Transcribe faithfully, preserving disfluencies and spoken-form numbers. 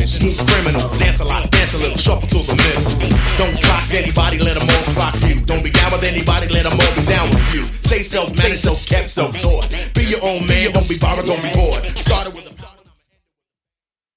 Smooth criminal, dance a lot, dance a little, shuffle to the middle. Don't clock anybody, let them all clock you. Don't be down with anybody, let them all be down with you. Stay self-managed, self-kept, self-taught. Be your own man, don't be borrowed, don't be bored. Started with